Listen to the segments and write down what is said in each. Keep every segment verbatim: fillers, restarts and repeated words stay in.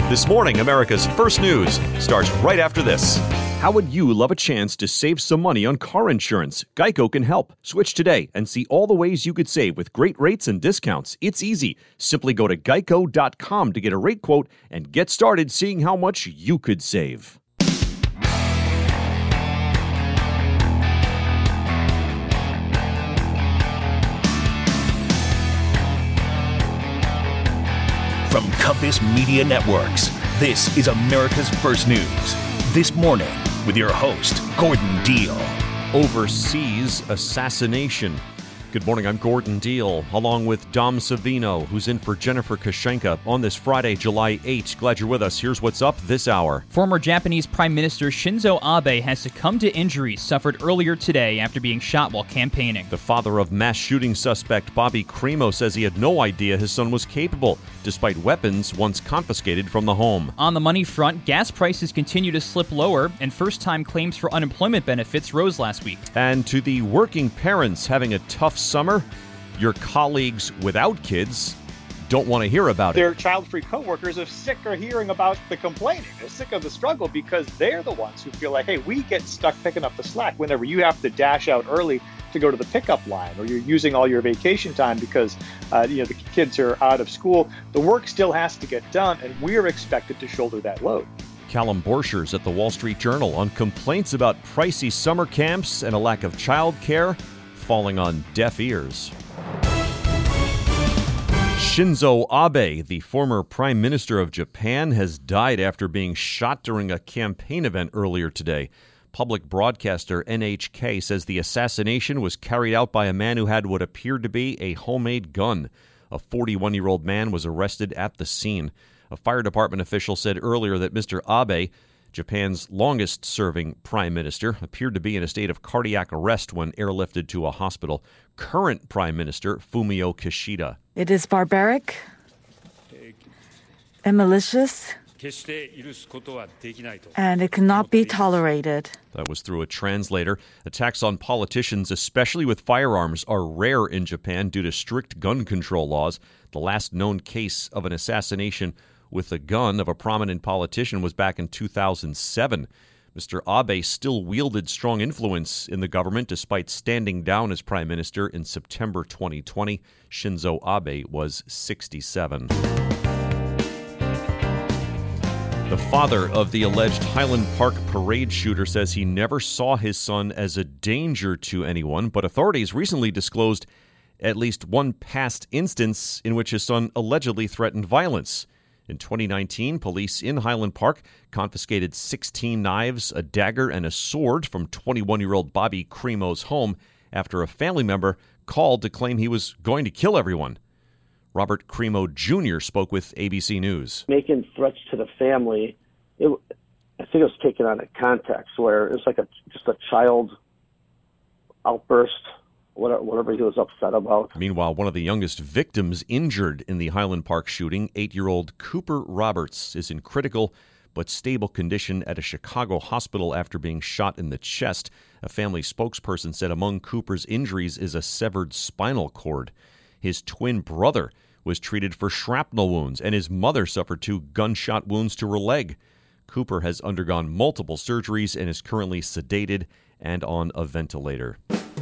This morning, America's First News starts right after this. How would you love a chance to save some money on car insurance? Geico can help. Switch today and see all the ways you could save with great rates and discounts. It's easy. Simply go to geico dot com to get a rate quote and get started seeing how much you could save. From Compass Media Networks, this is America's First News. This morning, with your host, Gordon Deal. Overseas assassination. Good morning, I'm Gordon Deal, along with Dom Savino, who's in for Jennifer Kashenka on this Friday, July eighth. Glad you're with us. Here's what's up this hour. Former Japanese Prime Minister Shinzo Abe has succumbed to injuries suffered earlier today after being shot while campaigning. The father of mass shooting suspect Bobby Crimo says he had no idea his son was capable, despite weapons once confiscated from the home. On the money front, gas prices continue to slip lower, and first-time claims for unemployment benefits rose last week. And to the working parents having a tough summer, your colleagues without kids don't want to hear about it. Their child-free coworkers are sick of hearing about the complaining. They're sick of the struggle because they're the ones who feel like, hey, we get stuck picking up the slack whenever you have to dash out early to go to the pickup line, or you're using all your vacation time because uh, you know the kids are out of school. The work still has to get done, and we're expected to shoulder that load. Callum Borchers at the Wall Street Journal on complaints about pricey summer camps and a lack of childcare falling on deaf ears. Shinzo Abe, the former Prime Minister of Japan, has died after being shot during a campaign event earlier today. Public broadcaster N H K says the assassination was carried out by a man who had what appeared to be a homemade gun. A forty-one-year-old man was arrested at the scene. A fire department official said earlier that Mister Abe, Japan's longest-serving prime minister, appeared to be in a state of cardiac arrest when airlifted to a hospital. Current Prime Minister Fumio Kishida. It is barbaric and malicious, and it cannot be tolerated. That was through a translator. Attacks on politicians, especially with firearms, are rare in Japan due to strict gun control laws. The last known case of an assassination with a gun of a prominent politician was back in two thousand seven. Mister Abe still wielded strong influence in the government despite standing down as prime minister in September twenty twenty. Shinzo Abe was sixty-seven. The father of the alleged Highland Park parade shooter says he never saw his son as a danger to anyone, but authorities recently disclosed at least one past instance in which his son allegedly threatened violence. In twenty nineteen, police in Highland Park confiscated sixteen knives, a dagger, and a sword from twenty-one-year-old Bobby Crimo's home after a family member called to claim he was going to kill everyone. Robert Crimo Junior spoke with A B C News. Making threats to the family, it, I think it was taken out of context where it's like a just a child outburst, whatever, whatever he was upset about. Meanwhile, one of the youngest victims injured in the Highland Park shooting, eight-year-old Cooper Roberts, is in critical but stable condition at a Chicago hospital after being shot in the chest. A family spokesperson said among Cooper's injuries is a severed spinal cord. His twin brother was treated for shrapnel wounds, and his mother suffered two gunshot wounds to her leg. Cooper has undergone multiple surgeries and is currently sedated and on a ventilator.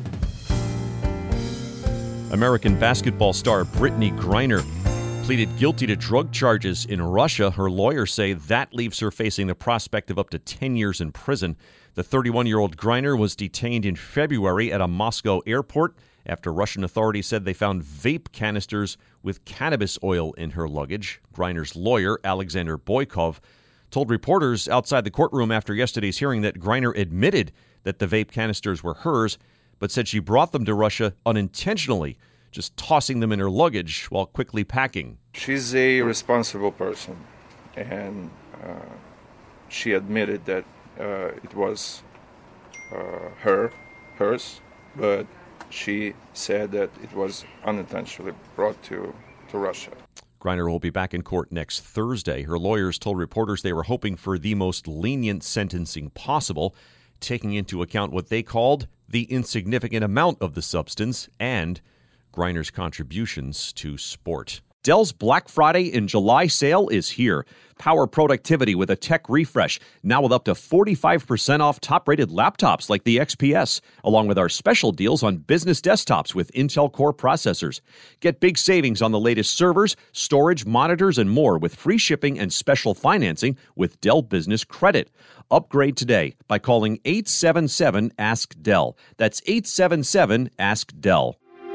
American basketball star Brittany Griner pleaded guilty to drug charges in Russia. Her lawyers say that leaves her facing the prospect of up to ten years in prison. The thirty-one-year-old Griner was detained in February at a Moscow airport after Russian authorities said they found vape canisters with cannabis oil in her luggage. Griner's lawyer, Alexander Boykov, told reporters outside the courtroom after yesterday's hearing that Griner admitted that the vape canisters were hers, but said she brought them to Russia unintentionally, just tossing them in her luggage while quickly packing. She's a responsible person, and uh, she admitted that uh, it was uh, her, hers, but she said that it was unintentionally brought to, to Russia. Griner will be back in court next Thursday. Her lawyers told reporters they were hoping for the most lenient sentencing possible, taking into account what they called the insignificant amount of the substance and Griner's contributions to sport. Dell's Black Friday and July sale is here. Power productivity with a tech refresh, now with up to forty-five percent off top-rated laptops like the X P S, along with our special deals on business desktops with Intel Core processors. Get big savings on the latest servers, storage, monitors, and more with free shipping and special financing with Dell Business Credit. Upgrade today by calling eight seven seven, ask Dell. That's eight seven seven, ask Dell.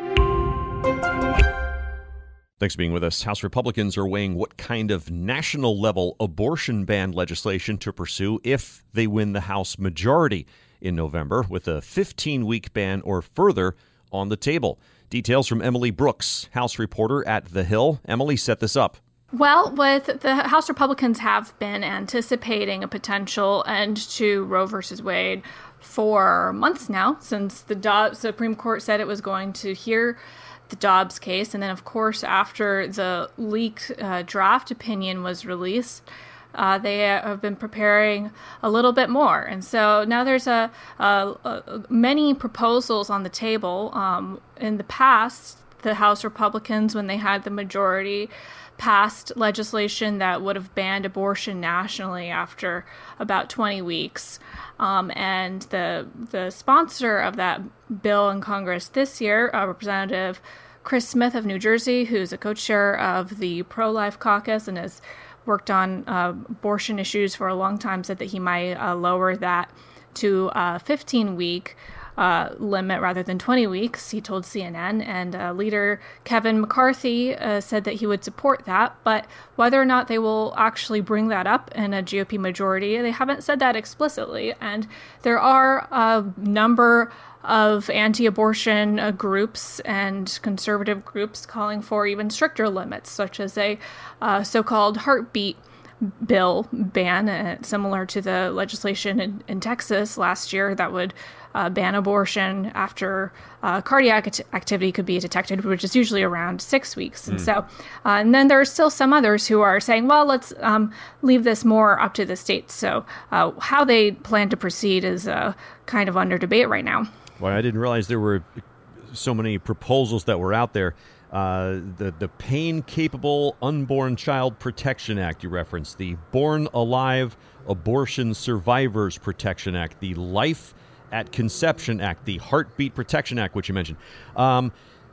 Thanks for being with us. House Republicans are weighing what kind of national-level abortion ban legislation to pursue if they win the House majority in November, with a fifteen-week ban or further on the table. Details from Emily Brooks, House reporter at The Hill. Emily, set this up. Well, with the House Republicans have been anticipating a potential end to Roe versus Wade for months now, since the Do- Supreme Court said it was going to hear the Dobbs case. And then, of course, after the leaked uh, draft opinion was released, uh, they have been preparing a little bit more. And so now there's a, a, a many proposals on the table. Um, in the past, the House Republicans, when they had the majority, passed legislation that would have banned abortion nationally after about twenty weeks. Um, and the the sponsor of that bill in Congress this year, uh, Representative Chris Smith of New Jersey, who's a co-chair of the Pro-Life Caucus and has worked on uh, abortion issues for a long time, said that he might uh, lower that to a fifteen-week Uh, limit rather than twenty weeks, he told C N N. And uh, leader Kevin McCarthy uh, said that he would support that. But whether or not they will actually bring that up in a G O P majority, they haven't said that explicitly. And there are a number of anti-abortion uh, groups and conservative groups calling for even stricter limits, such as a uh, so-called heartbeat bill ban, uh, similar to the legislation in, in Texas last year that would uh, ban abortion after uh, cardiac act- activity could be detected, which is usually around six weeks. And mm. so, uh, and then there are still some others who are saying, well, let's um, leave this more up to the states. So uh, how they plan to proceed is uh, kind of under debate right now. Well, I didn't realize there were so many proposals that were out there. Uh, the the Pain-Capable Unborn Child Protection Act you referenced, the Born Alive Abortion Survivors Protection Act, the Life at Conception Act, the Heartbeat Protection Act, which you mentioned. Um,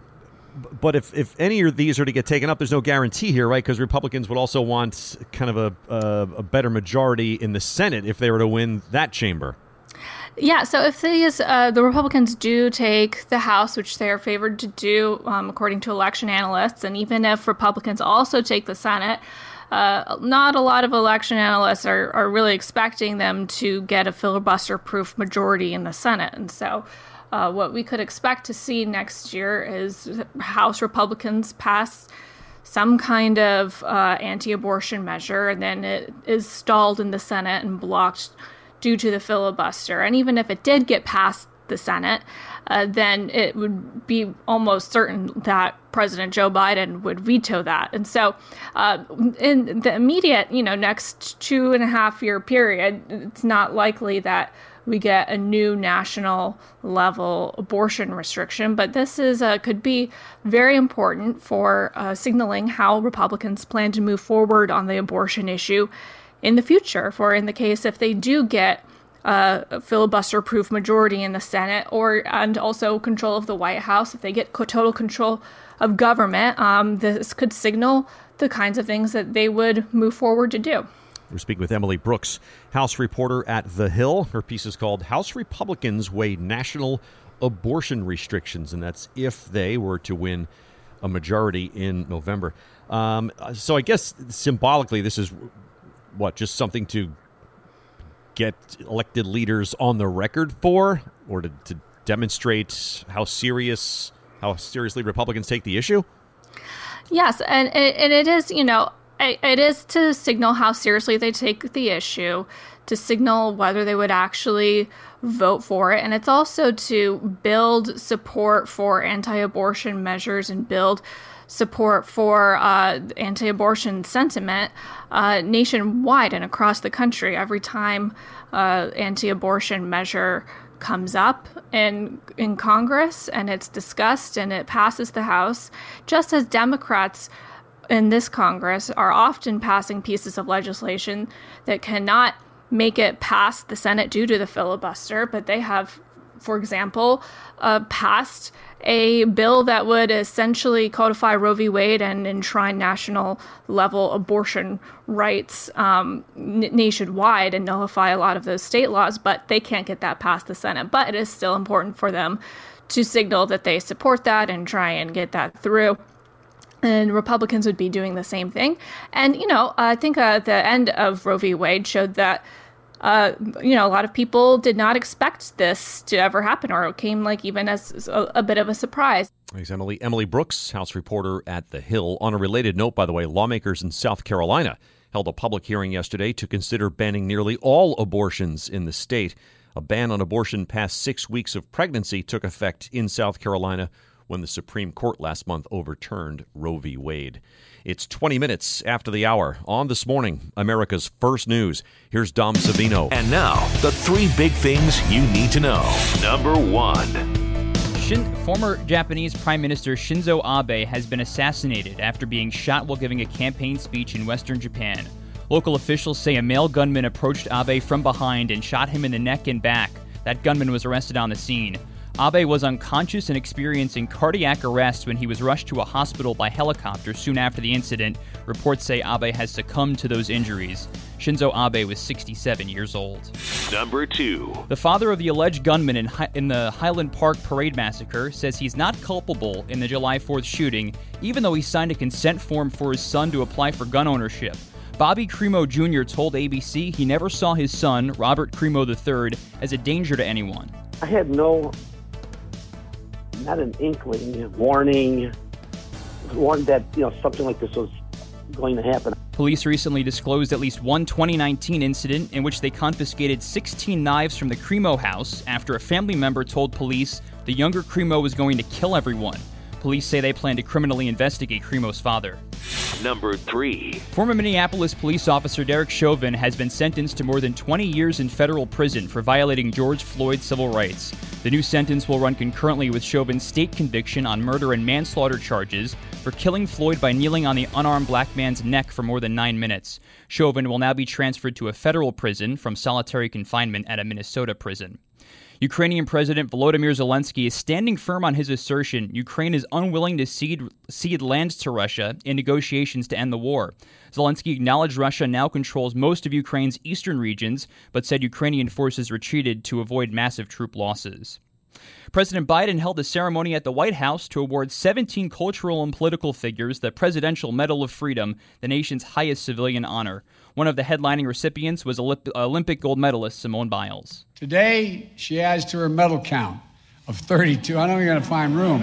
but if, if any of these are to get taken up, there's no guarantee here, right? Because Republicans would also want kind of a, a, a better majority in the Senate if they were to win that chamber. Yeah, so if these, uh, the Republicans do take the House, which they are favored to do, um, according to election analysts, and even if Republicans also take the Senate, uh, not a lot of election analysts are, are really expecting them to get a filibuster-proof majority in the Senate. And so uh, what we could expect to see next year is House Republicans pass some kind of uh, anti-abortion measure, and then it is stalled in the Senate and blocked due to the filibuster. And even if it did get past the Senate, uh, then it would be almost certain that President Joe Biden would veto that. And so uh, in the immediate, you know, next two and a half year period, it's not likely that we get a new national level abortion restriction. But this is uh, could be very important for uh, signaling how Republicans plan to move forward on the abortion issue in the future, for in the case if they do get uh, a filibuster-proof majority in the Senate, or and also control of the White House, if they get co- total control of government, um, this could signal the kinds of things that they would move forward to do. We're speaking with Emily Brooks, House reporter at The Hill. Her piece is called House Republicans Weigh National Abortion Restrictions, and that's if they were to win a majority in November. Um, so I guess symbolically this is what, just something to get elected leaders on the record for, or to, to demonstrate how serious, how seriously Republicans take the issue? Yes, and it, and it is, you know, it, it is to signal how seriously they take the issue, to signal whether they would actually vote for it, and it's also to build support for anti-abortion measures and build support for uh, anti-abortion sentiment uh, nationwide and across the country. Every time uh, anti-abortion measure comes up in in Congress and it's discussed and it passes the House, just as Democrats in this Congress are often passing pieces of legislation that cannot make it past the Senate due to the filibuster, but they have, for example, uh, passed a bill that would essentially codify Roe v. Wade and enshrine national level abortion rights um, n- nationwide and nullify a lot of those state laws, but they can't get that past the Senate. But it is still important for them to signal that they support that and try and get that through. And Republicans would be doing the same thing. And, you know, I think uh, the end of Roe v. Wade showed that Uh, you know, a lot of people did not expect this to ever happen, or it came like even as a, a bit of a surprise. Thanks, Emily. Emily Brooks, House reporter at The Hill. On a related note, by the way, lawmakers in South Carolina held a public hearing yesterday to consider banning nearly all abortions in the state. A ban on abortion past six weeks of pregnancy took effect in South Carolina when the Supreme Court last month overturned Roe v. Wade. It's twenty minutes after the hour. On This Morning, America's First News. Here's Dom Savino. And now, the three big things you need to know. Number one. Shin- former Japanese Prime Minister Shinzo Abe has been assassinated after being shot while giving a campaign speech in western Japan. Local officials say a male gunman approached Abe from behind and shot him in the neck and back. That gunman was arrested on the scene. Abe was unconscious and experiencing cardiac arrest when he was rushed to a hospital by helicopter soon after the incident. Reports say Abe has succumbed to those injuries. Shinzo Abe was sixty-seven years old. Number two. The father of the alleged gunman in, Hi- in the Highland Park parade massacre says he's not culpable in the July fourth shooting, even though he signed a consent form for his son to apply for gun ownership. Bobby Crimo Junior told A B C he never saw his son, Robert Crimo the third, as a danger to anyone. I had no, not an inkling, warning, warned that, you know, something like this was going to happen. Police recently disclosed at least one twenty nineteen incident in which they confiscated sixteen knives from the Crimo house after a family member told police the younger Crimo was going to kill everyone. Police say they plan to criminally investigate Crimo's father. Number three. Former Minneapolis police officer Derek Chauvin has been sentenced to more than twenty years in federal prison for violating George Floyd's civil rights. The new sentence will run concurrently with Chauvin's state conviction on murder and manslaughter charges for killing Floyd by kneeling on the unarmed black man's neck for more than nine minutes. Chauvin will now be transferred to a federal prison from solitary confinement at a Minnesota prison. Ukrainian President Volodymyr Zelensky is standing firm on his assertion Ukraine is unwilling to cede, cede land to Russia in negotiations to end the war. Zelensky acknowledged Russia now controls most of Ukraine's eastern regions, but said Ukrainian forces retreated to avoid massive troop losses. President Biden held a ceremony at the White House to award seventeen cultural and political figures the Presidential Medal of Freedom, the nation's highest civilian honor. One of the headlining recipients was Olympic gold medalist Simone Biles. Today, she adds to her medal count of thirty-two. I know you're going to find room.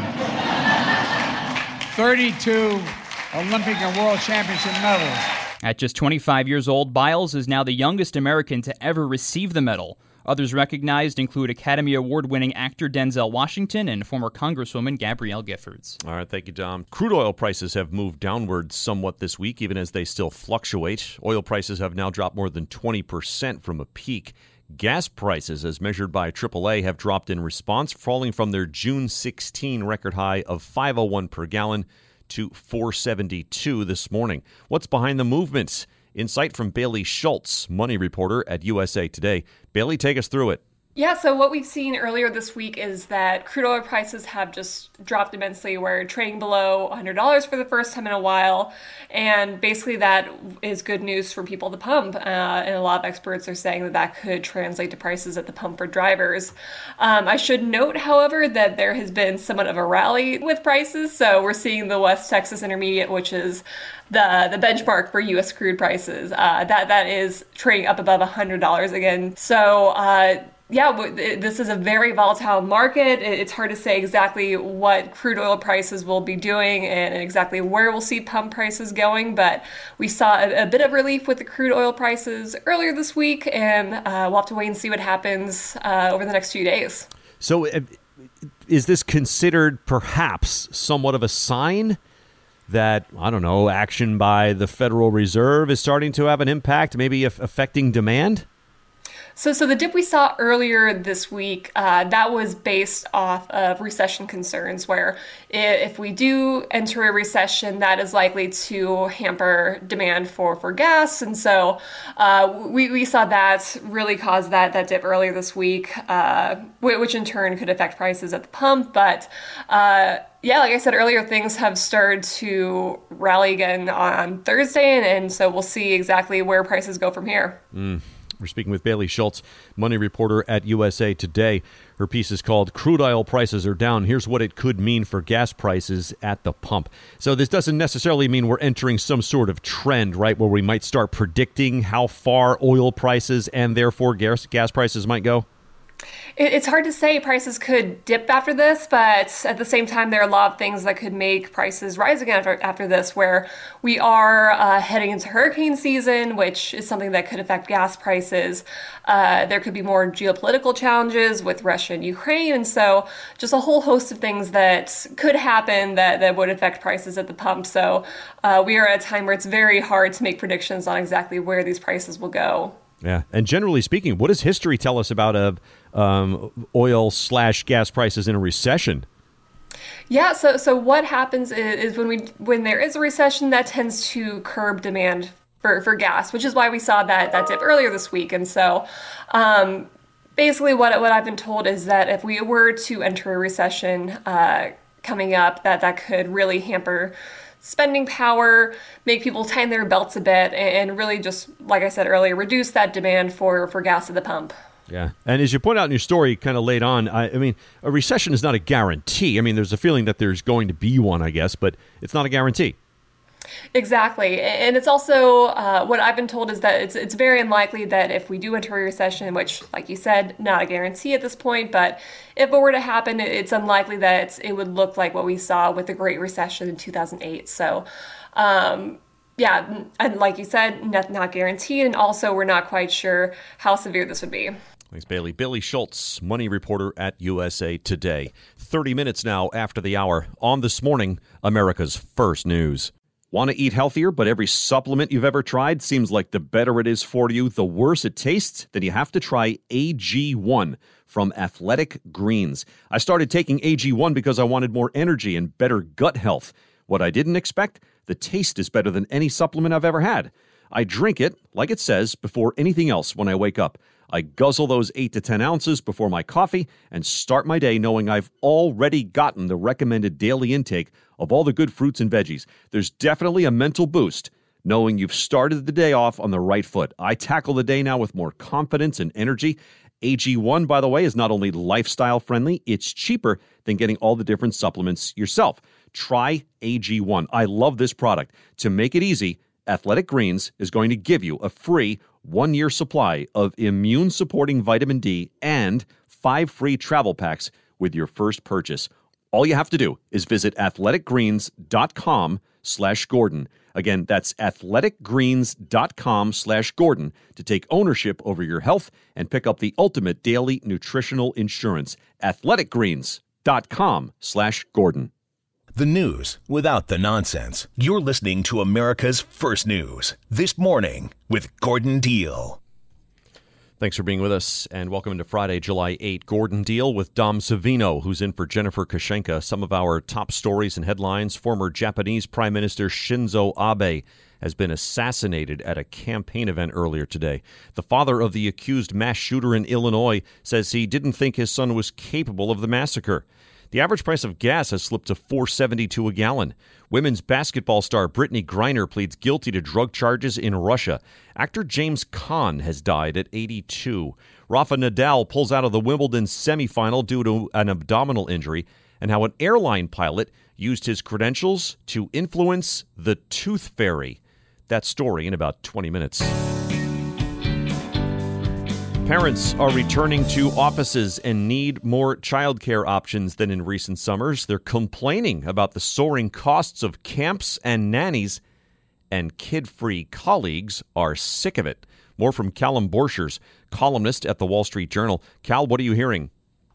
thirty-two Olympic and World Championship medals. At just twenty-five years old, Biles is now the youngest American to ever receive the medal. Others recognized include Academy Award-winning actor Denzel Washington and former Congresswoman Gabrielle Giffords. All right, thank you, Dom. Crude oil prices have moved downward somewhat this week, even as they still fluctuate. Oil prices have now dropped more than twenty percent from a peak. Gas prices, as measured by triple A, have dropped in response, falling from their June sixteenth record high of five oh one per gallon to four seventy-two this morning. What's behind the movements? Insight from Bailey Schultz, money reporter at U S A Today. Bailey, take us through it. Yeah, so what we've seen earlier this week is that crude oil prices have just dropped immensely. We're trading below one hundred dollars for the first time in a while, and basically that is good news for people at the pump, uh, and a lot of experts are saying that that could translate to prices at the pump for drivers. Um, I should note, however, that there has been somewhat of a rally with prices, so we're seeing the West Texas Intermediate, which is the the benchmark for U S crude prices, uh, that that is trading up above one hundred dollars again. So, uh, yeah, this is a very volatile market. It's hard to say exactly what crude oil prices will be doing and exactly where we'll see pump prices going, but we saw a, a bit of relief with the crude oil prices earlier this week, and uh, we'll have to wait and see what happens uh, over the next few days. So uh, is this considered perhaps somewhat of a sign that, I don't know, action by the Federal Reserve is starting to have an impact, maybe affecting demand? So, so the dip we saw earlier this week, uh, that was based off of recession concerns, where if we do enter a recession, that is likely to hamper demand for, for gas. And so uh, we, we saw that really cause that, that dip earlier this week, uh, which in turn could affect prices at the pump. But uh, yeah, like I said earlier, things have started to rally again on Thursday. And, and so we'll see exactly where prices go from here. Mm. We're speaking with Bailey Schultz, money reporter at U S A Today. Her piece is called Crude Oil Prices Are Down. Here's what it could mean for gas prices at the pump. So this doesn't necessarily mean we're entering some sort of trend, right, where we might start predicting how far oil prices and therefore gas, gas prices might go? It's hard to say. Prices could dip after this, but at the same time, there are a lot of things that could make prices rise again after, after this, where we are uh, heading into hurricane season, which is something that could affect gas prices. Uh, there could be more geopolitical challenges with Russia and Ukraine, and so just a whole host of things that could happen that, that would affect prices at the pump. So uh, we are at a time where it's very hard to make predictions on exactly where these prices will go. Yeah. And generally speaking, what does history tell us about uh, um, oil slash gas prices in a recession? Yeah. So so what happens is, is when we when there is a recession, that tends to curb demand for, for gas, which is why we saw that, that dip earlier this week. And so um, basically what, what I've been told is that if we were to enter a recession uh, coming up, that that could really hamper spending power, make people tighten their belts a bit, and really just, like I said earlier, reduce that demand for, for gas at the pump. Yeah. And as you point out in your story kind of late on, I, I mean, a recession is not a guarantee. I mean, there's a feeling that there's going to be one, I guess, but it's not a guarantee. Exactly. And it's also uh, what I've been told is that it's it's very unlikely that if we do enter a recession, which, like you said, not a guarantee at this point, but if it were to happen, it's unlikely that it's, it would look like what we saw with the Great Recession in two thousand eight. So, um, yeah, and like you said, not, not guaranteed. And also, we're not quite sure how severe this would be. Thanks, Bailey. Bailey Schultz, money reporter at U S A Today. thirty minutes now after the hour on This Morning, America's First News. Want to eat healthier, but every supplement you've ever tried seems like the better it is for you, the worse it tastes? Then you have to try A G one from Athletic Greens. I started taking A G one because I wanted more energy and better gut health. What I didn't expect? The taste is better than any supplement I've ever had. I drink it, like it says, before anything else when I wake up. I guzzle those eight to ten ounces before my coffee and start my day knowing I've already gotten the recommended daily intake of all the good fruits and veggies. There's definitely a mental boost knowing you've started the day off on the right foot. I tackle the day now with more confidence and energy. A G one, by the way, is not only lifestyle friendly, it's cheaper than getting all the different supplements yourself. Try A G one. I love this product. To make it easy, Athletic Greens is going to give you a free one-year supply of immune-supporting vitamin D and five free travel packs with your first purchase. All you have to do is visit athleticgreens.com slash Gordon. Again, that's athleticgreens.com slash Gordon to take ownership over your health and pick up the ultimate daily nutritional insurance. athleticgreens.com slash Gordon. The news without the nonsense. You're listening to America's First News. This Morning with Gordon Deal. Thanks for being with us, and welcome into Friday, July eighth. Gordon Deal with Dom Savino, who's in for Jennifer Kashenka. Some of our top stories and headlines. Former Japanese Prime Minister Shinzo Abe has been assassinated at a campaign event earlier today. The father of the accused mass shooter in Illinois says he didn't think his son was capable of the massacre. The average price of gas has slipped to four dollars and seventy-two cents a gallon. Women's basketball star Brittany Griner pleads guilty to drug charges in Russia. Actor James Caan has died at eighty-two. Rafa Nadal pulls out of the Wimbledon semifinal due to an abdominal injury, and how an airline pilot used his credentials to influence the Tooth Fairy. That story in about twenty minutes. Parents are returning to offices and need more childcare options than in recent summers. They're complaining about the soaring costs of camps and nannies, and kid-free colleagues are sick of it. More from Callum Borchers, columnist at the Wall Street Journal. Cal, what are you hearing?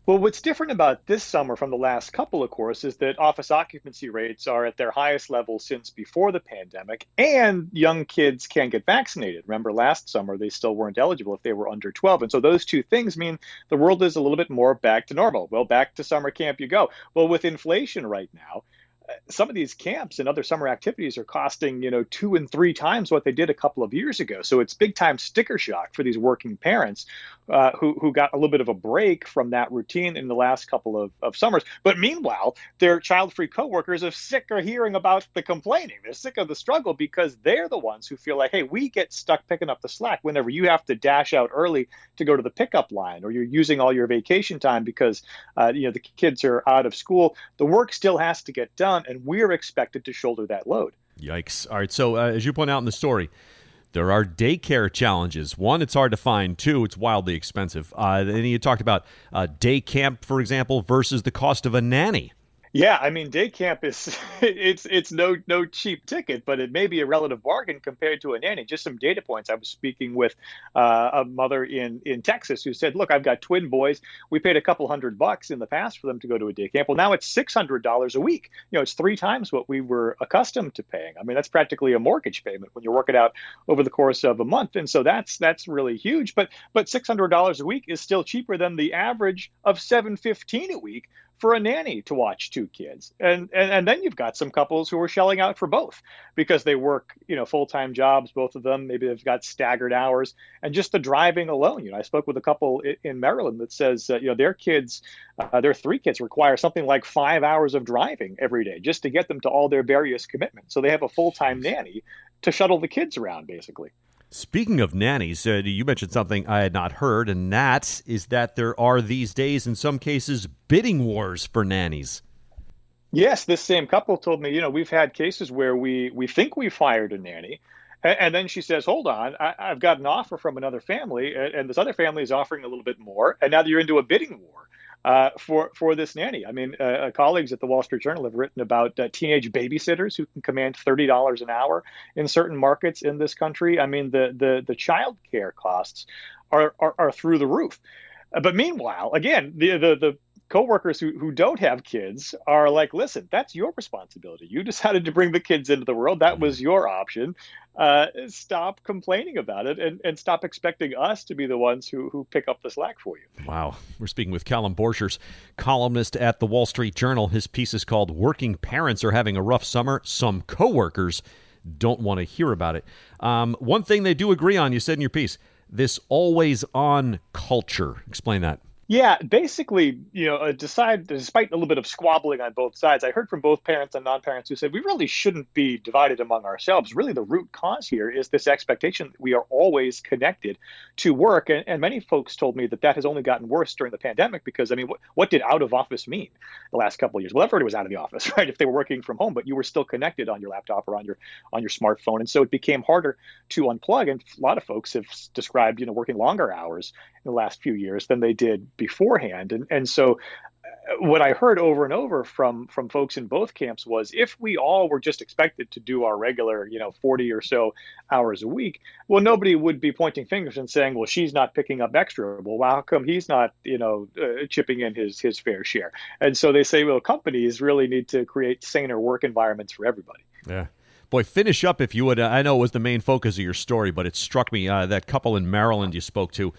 Well, what's different about this summer from the last couple, of course, is that office occupancy rates are at their highest level since before the pandemic, and young kids can't get vaccinated. Remember, last summer, they still weren't eligible if they were under twelve. And so those two things mean the world is a little bit more back to normal. Well, back to summer camp you go. Well, with inflation right now, some of these camps and other summer activities are costing, you know, two and three times what they did a couple of years ago. So it's big time sticker shock for these working parents uh, who, who got a little bit of a break from that routine in the last couple of, of summers. But meanwhile, their child-free coworkers are sick of hearing about the complaining. They're sick of the struggle because they're the ones who feel like, hey, we get stuck picking up the slack whenever you have to dash out early to go to the pickup line, or you're using all your vacation time because, uh, you know, the kids are out of school. The work still has to get done, and we're expected to shoulder that load. Yikes. All right. So uh, as you point out in the story, there are daycare challenges. One, it's hard to find. Two, it's wildly expensive. Uh, then you talked about uh, day camp, for example, versus the cost of a nanny. Yeah, I mean, day camp is it's it's no no cheap ticket, but it may be a relative bargain compared to a nanny. Just some data points. I was speaking with uh, a mother in, in Texas who said, look, I've got twin boys. We paid a couple hundred bucks in the past for them to go to a day camp. Well, now it's six hundred dollars a week. You know, it's three times what we were accustomed to paying. I mean, that's practically a mortgage payment when you work it out over the course of a month. And so that's that's really huge. But but six hundred dollars a week is still cheaper than the average of seven hundred fifteen dollars a week for a nanny to watch two kids. And, and and then you've got some couples who are shelling out for both because they work, you know, full-time jobs, both of them. Maybe they've got staggered hours. And just the driving alone, you know, I spoke with a couple in Maryland that says, uh, you know, their kids, uh, their three kids require something like five hours of driving every day just to get them to all their various commitments. So they have a full-time nanny to shuttle the kids around, basically. Speaking of nannies, uh, you mentioned something I had not heard, and that is that there are these days, in some cases, bidding wars for nannies. Yes, this same couple told me, you know, we've had cases where we, we think we fired a nanny, and, and then she says, hold on, I, I've got an offer from another family, and, and this other family is offering a little bit more, and now you're into a bidding war. Uh, for for this nanny. I mean, uh, colleagues at the Wall Street Journal have written about uh, teenage babysitters who can command thirty dollars an hour in certain markets in this country. I mean, the the the child care costs are, are are through the roof. Uh, but meanwhile, again, the the the coworkers who, who don't have kids are like, listen, that's your responsibility. You decided to bring the kids into the world. That was your option. Uh, stop complaining about it and, and stop expecting us to be the ones who, who pick up the slack for you. Wow. We're speaking with Callum Borchers, columnist at the Wall Street Journal. His piece is called Working Parents Are Having a Rough Summer. Some coworkers don't want to hear about it. Um, one thing they do agree on, you said in your piece, this always-on culture. Explain that. Yeah, basically, you know, uh, decide, despite a little bit of squabbling on both sides, I heard from both parents and non-parents who said we really shouldn't be divided among ourselves. Really, the root cause here is this expectation that we are always connected to work. And, and many folks told me that that has only gotten worse during the pandemic because, I mean, what, what did out of office mean the last couple of years? Well, everybody was out of the office, right, if they were working from home, but you were still connected on your laptop or on your on your smartphone. And so it became harder to unplug. And a lot of folks have described, you know, working longer hours in the last few years than they did beforehand. And and so what I heard over and over from from folks in both camps was if we all were just expected to do our regular, you know, forty or so hours a week, well, nobody would be pointing fingers and saying, well, she's not picking up extra. Well, how come he's not, you know, uh, chipping in his his fair share? And so they say, well, companies really need to create saner work environments for everybody. Yeah. Boy, finish up if you would. I know it was the main focus of your story, but it struck me, uh, that couple in Maryland you spoke to,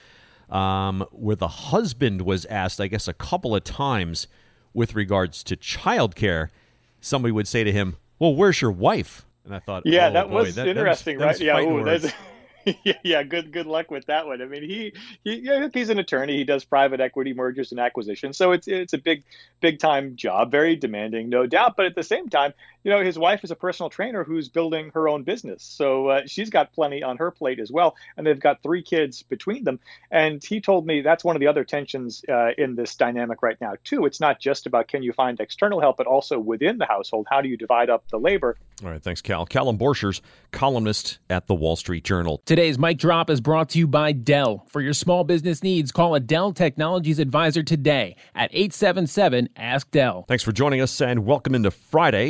Um, where the husband was asked, I guess, a couple of times with regards to childcare, somebody would say to him, well, where's your wife? And I thought, yeah, oh, that boy, was that, interesting, that was, that right? was Yeah, ooh, that's, yeah, yeah, good good luck with that one. I mean, he, he yeah, he's an attorney. He does private equity mergers and acquisitions. So it's it's a big, big time job, very demanding, no doubt. But at the same time, you know, his wife is a personal trainer who's building her own business. So uh, she's got plenty on her plate as well. And they've got three kids between them. And he told me that's one of the other tensions uh, in this dynamic right now, too. It's not just about can you find external help, but also within the household. How do you divide up the labor? All right. Thanks, Cal. Callum Borchers, columnist at the Wall Street Journal. Today's Mic Drop is brought to you by Dell. For your small business needs, call a Dell Technologies advisor today at eight seven seven, ask Dell. Thanks for joining us and welcome into Friday. It is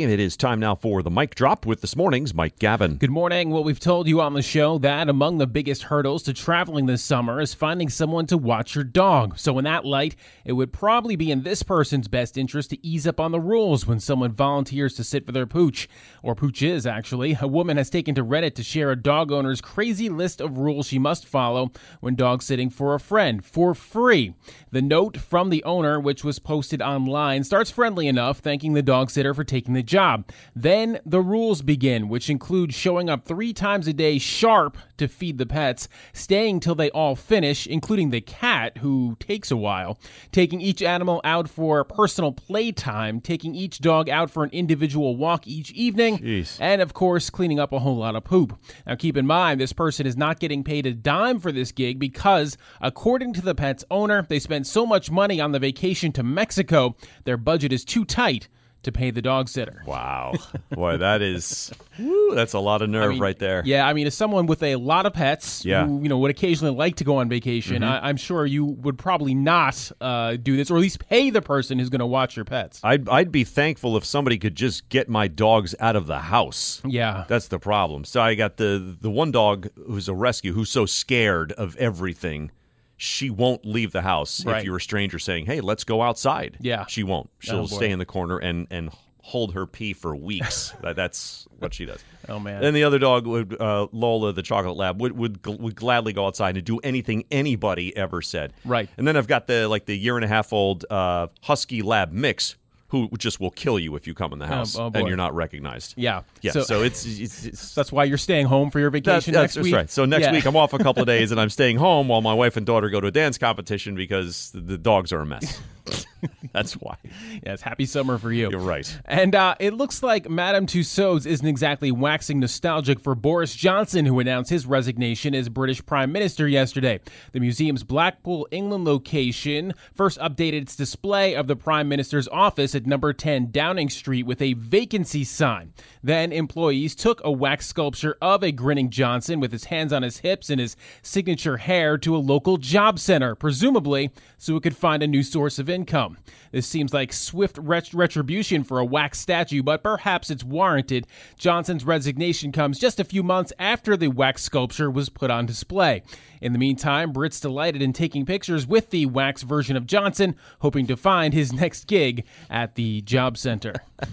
Time now for the Mic Drop with this morning's Mike Gavin. Good morning. Well, we've told you on the show that among the biggest hurdles to traveling this summer is finding someone to watch your dog. So in that light, it would probably be in this person's best interest to ease up on the rules when someone volunteers to sit for their pooch. Or pooches, actually. A woman has taken to Reddit to share a dog owner's crazy list of rules she must follow when dog sitting for a friend for free. The note from the owner, which was posted online, starts friendly enough, thanking the dog sitter for taking the job. Then the rules begin, which include showing up three times a day sharp to feed the pets, staying till they all finish, including the cat, who takes a while, taking each animal out for personal playtime, taking each dog out for an individual walk each evening, Jeez. and of course, cleaning up a whole lot of poop. Now keep in mind, this person is not getting paid a dime for this gig because, according to the pet's owner, they spend so much money on the vacation to Mexico, their budget is too tight to pay the dog sitter. Wow. Boy, that is, woo, that's a lot of nerve I mean, right there. Yeah, I mean, as someone with a lot of pets Yeah. who, you know, would occasionally like to go on vacation, Mhm. I, I'm sure you would probably not uh, do this, or at least pay the person who's going to watch your pets. I'd, I'd be thankful if somebody could just get my dogs out of the house. Yeah. That's the problem. So I got the, the one dog who's a rescue who's so scared of everything, she won't leave the house Right. if you're a stranger saying, hey, let's go outside. Yeah. She won't. She'll Oh, boy. stay in the corner and, and hold her pee for weeks. that, that's what she does. Oh, man. And the other dog, would uh, Lola, the chocolate lab, would, would gl- would gladly go outside and do anything anybody ever said. Right. And then I've got the like the year and a half old uh, husky lab mix, who just will kill you if you come in the house oh, boy. and you're not recognized. Yeah. Yeah. So- So, it's, it's, it's That's why you're staying home for your that- vacation that's, next that's week. right. So next Yeah. week I'm off a couple of days and I'm staying home while my wife and daughter go to a dance competition because the, the dogs are a mess. That's why. Yes, happy summer for you. You're right. And uh, it looks like Madame Tussauds isn't exactly waxing nostalgic for Boris Johnson, who announced his resignation as British Prime Minister yesterday. The museum's Blackpool, England location first updated its display of the Prime Minister's office at number ten Downing Street with a vacancy sign. Then employees took a wax sculpture of a grinning Johnson with his hands on his hips and his signature hair to a local job center, presumably so it could find a new source of income. This seems like swift ret- retribution for a wax statue, but perhaps it's warranted. Johnson's resignation comes just a few months after the wax sculpture was put on display. In the meantime, Brits delighted in taking pictures with the wax version of Johnson, hoping to find his next gig at the job center.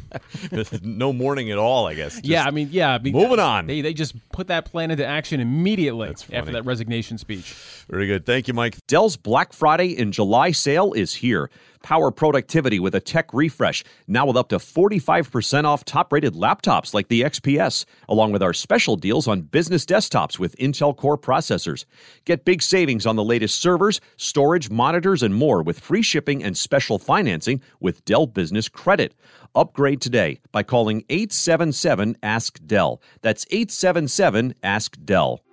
No mourning at all, I guess. Just yeah, I mean, yeah. I mean, moving on. They, they just put that plan into action immediately funny. after that resignation speech. Very good. Thank you, Mike. Dell's Black Friday in July sale is here. Power productivity with a tech refresh, now with up to forty-five percent off top-rated laptops like the X P S, along with our special deals on business desktops with Intel Core processors. Get big savings on the latest servers, storage, monitors, and more with free shipping and special financing with Dell Business Credit. Upgrade today by calling eight seven seven, ask Dell. That's eight seven seven, ask Dell.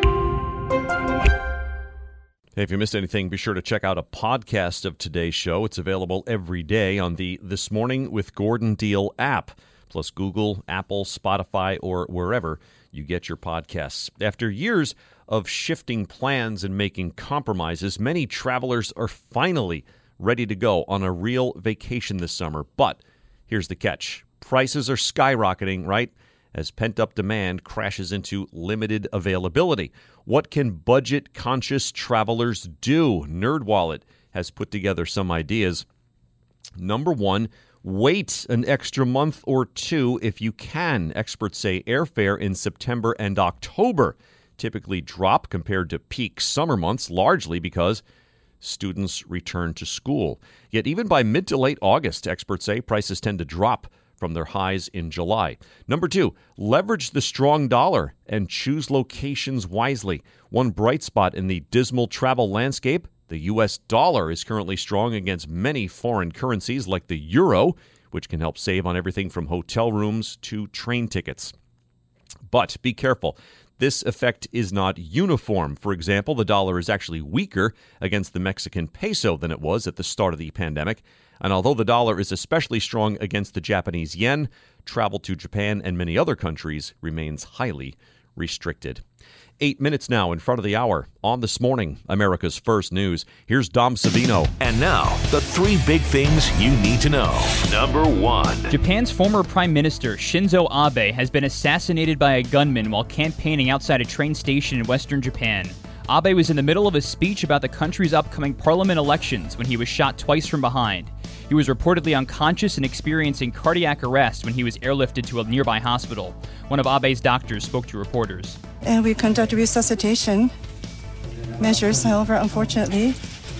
Hey, if you missed anything, be sure to check out a podcast of today's show. It's available every day on the This Morning with Gordon Deal app, plus Google, Apple, Spotify, or wherever you get your podcasts. After years of shifting plans and making compromises, many travelers are finally ready to go on a real vacation this summer. But here's the catch. Prices are skyrocketing, right? As pent-up demand crashes into limited availability. What can budget-conscious travelers do? NerdWallet has put together some ideas. Number one, wait an extra month or two if you can. Experts say airfare in September and October typically drop compared to peak summer months, largely because students return to school. Yet even by mid to late August, experts say prices tend to drop from their highs in July. Number two, leverage the strong dollar and choose locations wisely. One bright spot in the dismal travel landscape, the U S dollar is currently strong against many foreign currencies like the euro, which can help save on everything from hotel rooms to train tickets. But be careful. This effect is not uniform. For example, the dollar is actually weaker against the Mexican peso than it was at the start of the pandemic. And although the dollar is especially strong against the Japanese yen, travel to Japan and many other countries remains highly restricted. Eight minutes now in front of the hour on This Morning, America's First News. Here's Dom Savino. And now, the three big things you need to know. Number one. Japan's former Prime Minister Shinzo Abe has been assassinated by a gunman while campaigning outside a train station in western Japan. Abe was in the middle of a speech about the country's upcoming parliament elections when he was shot twice from behind. He was reportedly unconscious and experiencing cardiac arrest when he was airlifted to a nearby hospital. One of Abe's doctors spoke to reporters. And we conduct resuscitation measures. However, unfortunately,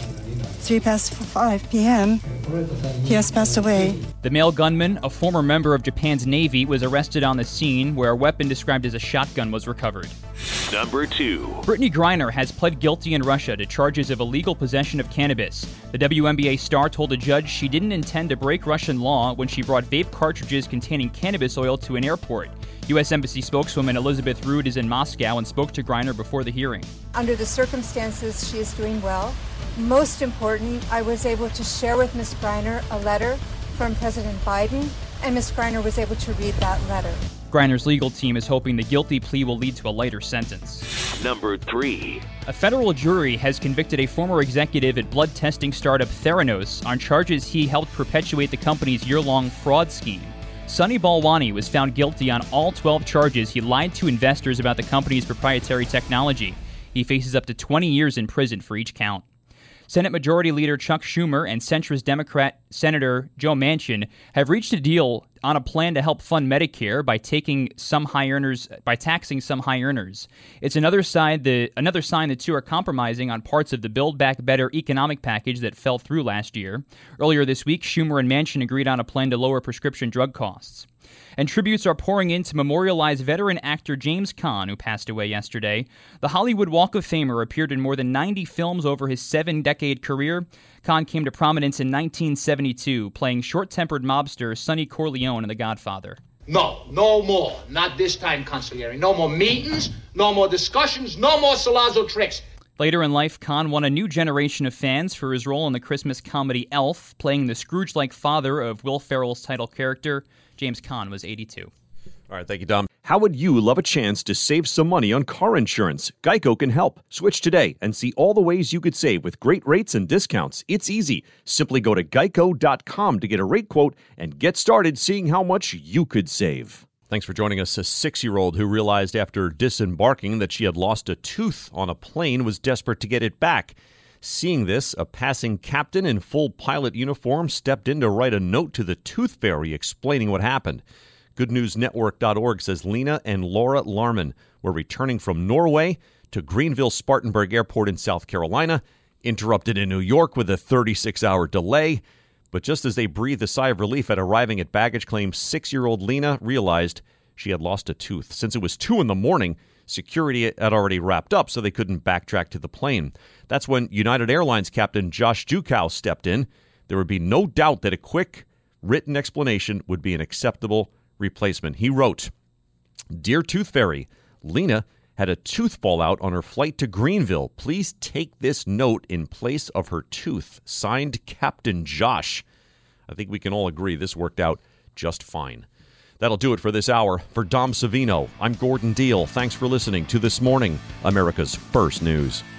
three past five p.m., he has passed away. The male gunman, a former member of Japan's Navy, was arrested on the scene where a weapon described as a shotgun was recovered. Number two. Brittany Griner has pled guilty in Russia to charges of illegal possession of cannabis. The W N B A star told a judge she didn't intend to break Russian law when she brought vape cartridges containing cannabis oil to an airport. U S Embassy spokeswoman Elizabeth Rood is in Moscow and spoke to Griner before the hearing. Under the circumstances, she is doing well. Most important, I was able to share with Miz Griner a letter from President Biden, and Miz Griner was able to read that letter. Griner's legal team is hoping the guilty plea will lead to a lighter sentence. Number three. A federal jury has convicted a former executive at blood testing startup Theranos on charges he helped perpetuate the company's year-long fraud scheme. Sunny Balwani was found guilty on all twelve charges he lied to investors about the company's proprietary technology. He faces up to twenty years in prison for each count. Senate Majority Leader Chuck Schumer and centrist Democrat Senator Joe Manchin have reached a deal on a plan to help fund Medicare by taking some high earners by taxing some high earners. It's another side the another sign the two are compromising on parts of the Build Back Better economic package that fell through last year. Earlier this week, Schumer and Manchin agreed on a plan to lower prescription drug costs. And tributes are pouring in to memorialize veteran actor James Caan, who passed away yesterday. The Hollywood Walk of Famer appeared in more than ninety films over his seven-decade career. Caan came to prominence in nineteen seventy-two, playing short-tempered mobster Sonny Corleone in The Godfather. No, no more. Not this time, Consigliere. No more meetings, no more discussions, no more Salazzo tricks. Later in life, Caan won a new generation of fans for his role in the Christmas comedy Elf, playing the Scrooge-like father of Will Ferrell's title character. James Caan was eighty-two. All right, thank you, Dom. How would you love a chance to save some money on car insurance? Geico can help. Switch today and see all the ways you could save with great rates and discounts. It's easy. Simply go to geico dot com to get a rate quote and get started seeing how much you could save. Thanks for joining us. A six-year-old who realized after disembarking that she had lost a tooth on a plane was desperate to get it back. Seeing this, a passing captain in full pilot uniform stepped in to write a note to the Tooth Fairy explaining what happened. good news network dot org says Lena and Laura Larman were returning from Norway to Greenville-Spartanburg Airport in South Carolina, interrupted in New York with a thirty-six hour delay. But just as they breathed a sigh of relief at arriving at baggage claim, six-year-old Lena realized she had lost a tooth. Since it was two in the morning, security had already wrapped up, so they couldn't backtrack to the plane. That's when United Airlines captain Josh Jukow stepped in. There would be no doubt that a quick, written explanation would be an acceptable replacement. He wrote, "Dear Tooth Fairy, Lena had a tooth fall out on her flight to Greenville. Please take this note in place of her tooth. Signed, Captain Josh." I think we can all agree this worked out just fine. That'll do it for this hour. For Dom Savino, I'm Gordon Deal. Thanks for listening to This Morning, America's First News.